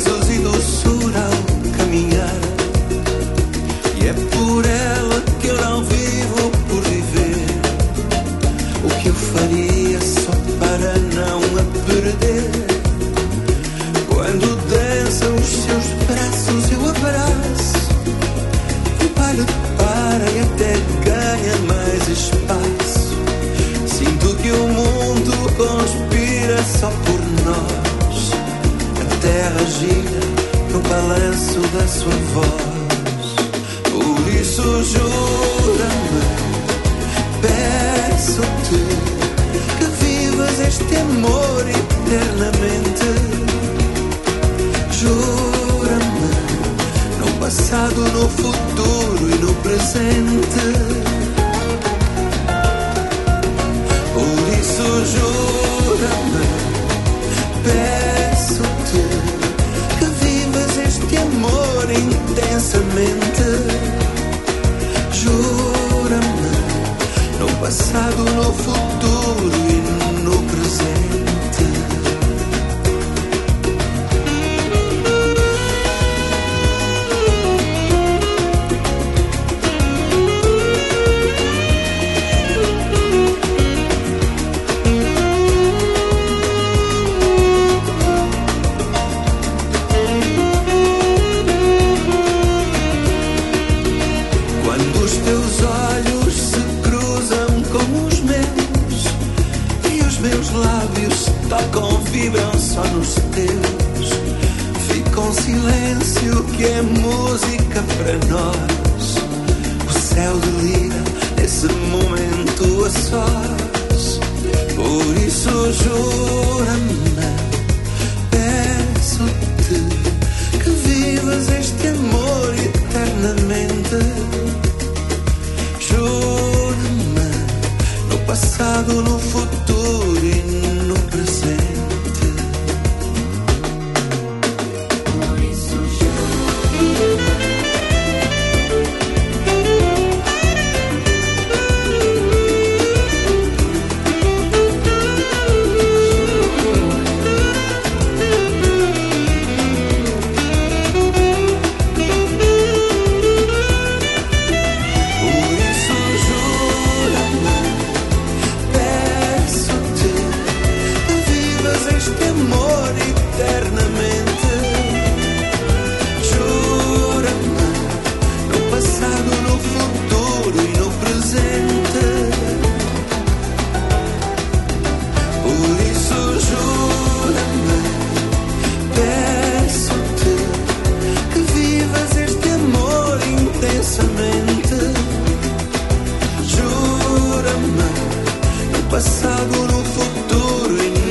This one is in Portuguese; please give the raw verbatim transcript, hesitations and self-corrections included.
sorrisos e doçura ao caminhar. E é por ela que eu não vivo por viver. O que eu faria só para não a perder? Quando dança os seus braços eu abraço. O baile para e até ganha mais espaço. Sinto que o mundo conspira só por nós. A terra gira no balanço da sua voz. Por isso jura-me, peço-te, que vivas este amor eternamente. Jura-me, no passado, no futuro e no presente. Por isso jura-me, peço-te, que vivas este amor intensamente. Jura-me, no passado, no futuro e no presente. Vibram só nos teus. Fica um silêncio que é música para nós. O céu delira nesse momento a sós. Por isso jura-me, peço-te, que vivas este amor eternamente. Jura-me, no passado, no futuro e no presente. Passado, no futuro e